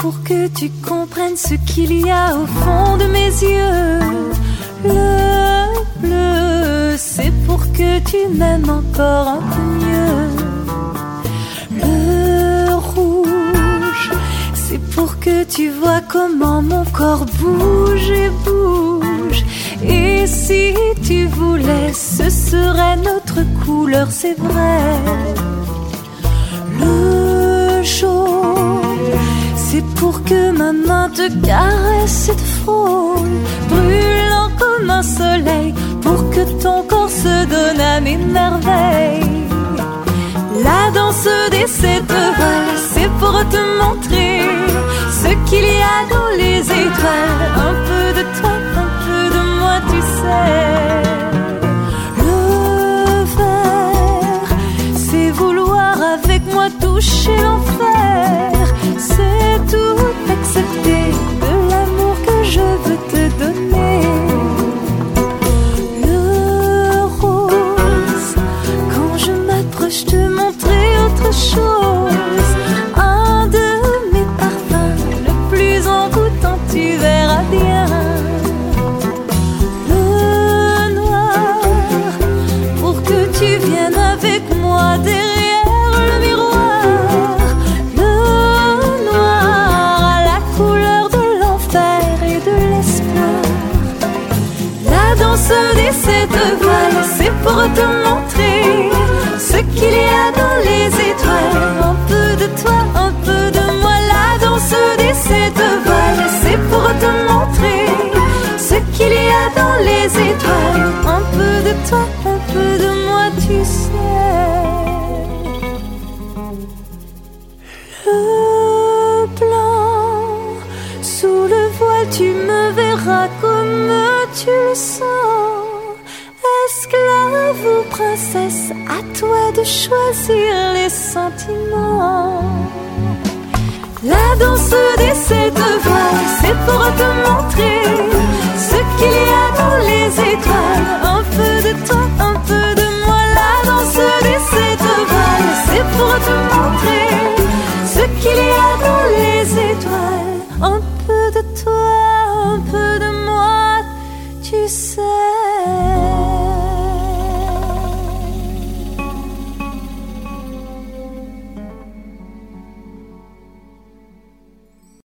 pour que tu comprennes ce qu'il y a au fond de mes yeux. Le bleu, c'est pour que tu m'aimes encore un peu mieux. Le rouge, c'est pour que tu vois comment mon corps bouge et bouge. Et si tu voulais, ce serait notre couleur, c'est vrai. Le jaune, c'est pour que ma main te caresse et te frôle, brûlant comme un soleil, pour que ton corps se donne à mes merveilles. La danse des sept voiles, c'est pour te montrer ce qu'il y a dans les étoiles. Un peu de toi, un peu de moi, tu sais. Le vert, c'est vouloir avec moi toucher l'enfer. C'est tout accepter de l'amour que je veux te donner. Le rose, quand je m'approche te montrer autre chose. Un de mes parfums, le plus envoûtant, tu verras bien. Le noir, pour que tu viennes avec moi derrière le miroir. Le noir à la couleur de l'enfer et de l'espoir. La danse des sept voiles, c'est pour te montrer ce qu'il y a dans les étoiles. Un peu de toi, un peu de moi. La danse des sept voiles, c'est pour te montrer ce qu'il y a dans les étoiles. Un peu de toi, un peu de moi, tu sais. Le blanc, sous le voile, tu me verras comme tu le sens. Esclave ou princesse, à toi de choisir les sentiments. La danse des sept voiles, c'est pour te montrer